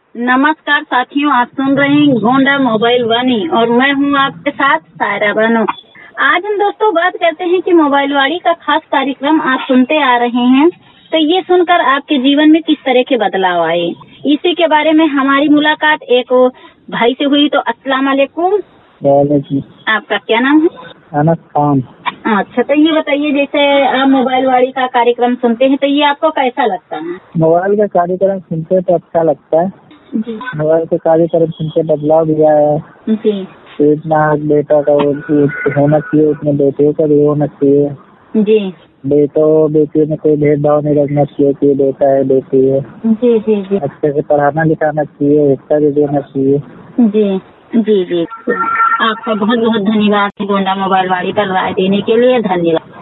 नमस्कार साथियों, आप सुन रहे हैं गोंडा मोबाइल वाणी और मैं हूं आपके साथ सायरा बानो। आज हम दोस्तों बात करते हैं कि मोबाइल वाणी का खास कार्यक्रम आप सुनते आ रहे हैं, तो ये सुनकर आपके जीवन में किस तरह के बदलाव आए, इसी के बारे में हमारी मुलाकात एक भाई से हुई। तो अस्सलाम वालेकुम। आपका क्या नाम है? अनस खान। अच्छा, तो ये बताइए, जैसे आप मोबाइल वाणी का कार्यक्रम सुनते हैं तो ये आपको कैसा लगता है? मोबाइल का कार्यक्रम सुनते तो अच्छा लगता है जी मोबाइल के कार्यक्रम सुनते बदलाव भी आया है। जी तो इतना बेटा का होना चाहिए, उतने बेटियों का भी होना चाहिए। जी बेटों बेटियों में कोई भेदभाव नहीं रखना चाहिए कि बेटा है बेटी है। जी जी जी अच्छे से पढ़ाना लिखाना चाहिए, हिस्सा भी देना चाहिए। जी जी जी आपका बहुत बहुत धन्यवाद गोंडा मोबाइल वाणी पर राय देने के लिए। धन्यवाद।